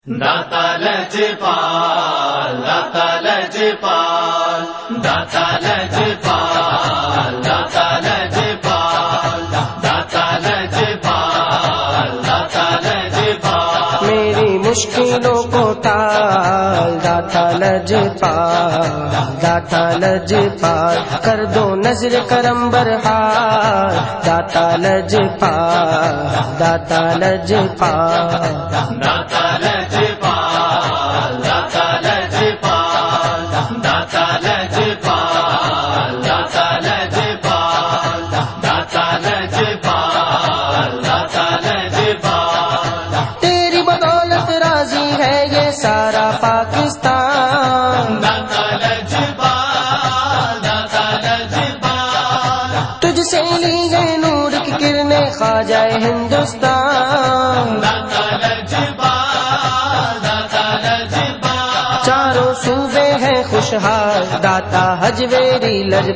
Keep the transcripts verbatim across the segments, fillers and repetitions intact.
داتا لجپال داتا لجپال داتا لجپال داتا لجپال داتا لجپال داتا لجپال میری مشکلوں کو ٹال داتا لجپال داتا لجپال کر دو نظر کرم برحال داتا لجپال داتا لجپال داتا لجپال داتا لجپال داتا لجپال داتا لجپال داتا لجپال داتا لجپال تیری بدولت راضی ہے یہ سارا پاکستان داتا لجپال داتا لجپال تجھ سے لی گئے نور کی کرنیں خواجہ ہندوستان داتا لجپال داتا لجپال چاروں صوبے ہیں خوشحال داتا حجویری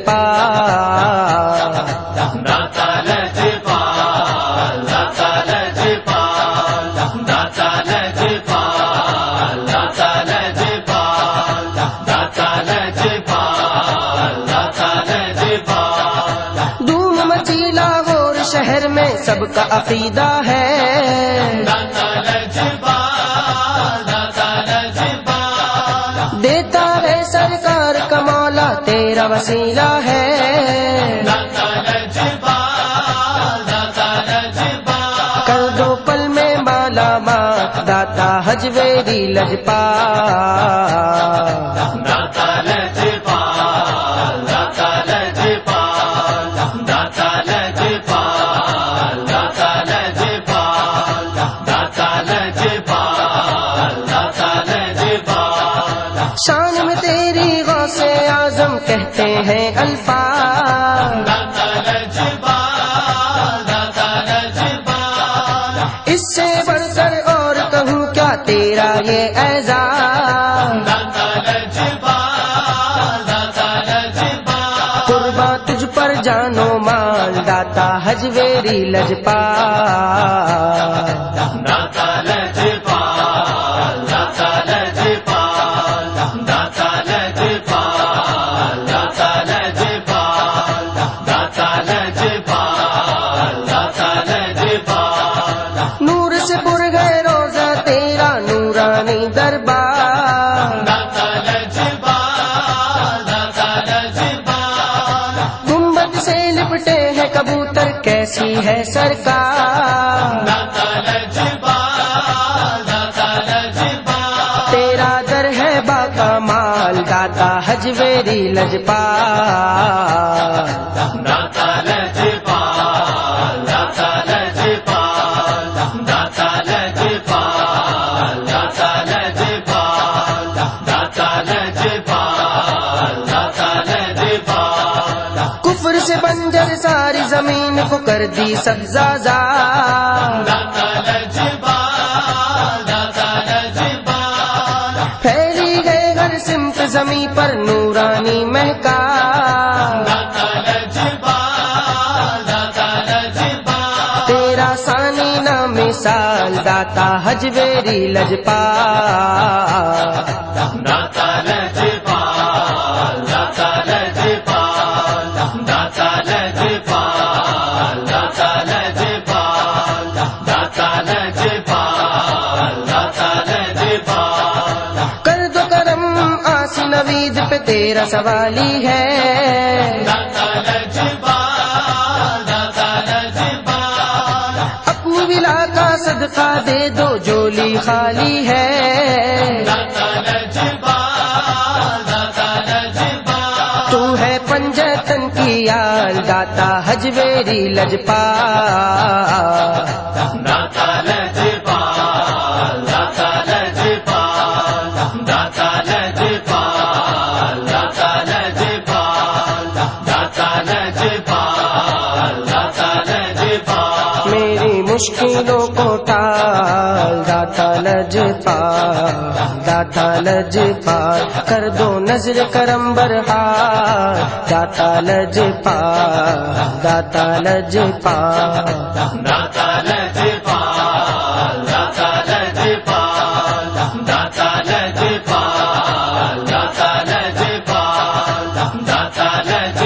لجپال داتا لجپال داتا لجپال داتا لجپال داتا لجپال داتا لجپال داتا لجپال دھوم مچی لاہور شہر میں سب کا عقیدہ ہے داتا لجپال داتا لجپال دیتا ہے سرکار کا مولا تیرا وسیلہ ہے داتا لجپال داتا لجپال کر دو پل میں بالا ماں داتا حجویری لجپال داتا لجپال داتا لجپال داتا لجپال داتا لجپال داتا لجپال داتا لجپال شان میں تیری غوث اعظم کہتے ہیں الفاظ داتا لجپال داتا لجپال اس سے بڑھ کر اور کہوں کیا تیرا یہ اعزاز داتا لجپال داتا لجپال قرباں تجھ پر جانو مال داتا حجویری لجپال داتا لجپال داتا لجپال داتا لجپال داتا لجپال داتا لجپال داتا لجپال نور سے پر گئے روزہ تیرا نورانی دربار داتا لجپال داتا لجپال گنبد سے لپٹے ہیں کبوتر کیسی ہے سرکار داتا لجپال داتا لجپال تیرا در ہے باکمال داتا حجویری لجپال داتا لجپال داتا لجپال داتا لجپال داتا لجپال داتا لجپال داتا لجپال کفر سے بنجر ساری زمین کو کر دی سبزہ داتا لجپال داتا لجپال پھیلی گئے ہر سمت زمیں پر نورانی مہکا داتا لجپال داتا لجپال تیرا ثانی نا مثال داتا حجویری لجپال داتا لجپال داتا لجپال داتا لجپال داتا لجپال داتا لجپال داتا لجپال کر دو کرم آسی نوید پہ تیرا سوالی ہے داتا لجپال داتا لجپال اپنی ولا کا صدقہ دے دو جولی خالی ہے داتا لجپال داتا لجپال تو ہے پنجتن کی آل داتا حجویری لجپال داتا لجپال داتا لجپال داتا لجپال داتا لجپال داتا لجپال داتا لجپال میری مشکلوں کو ٹال داتا لجپال داتا لجپال کر دو نظر کرم برحال داتا لجپال داتا لجپال داتا لجپال داتا لجپال داتا لج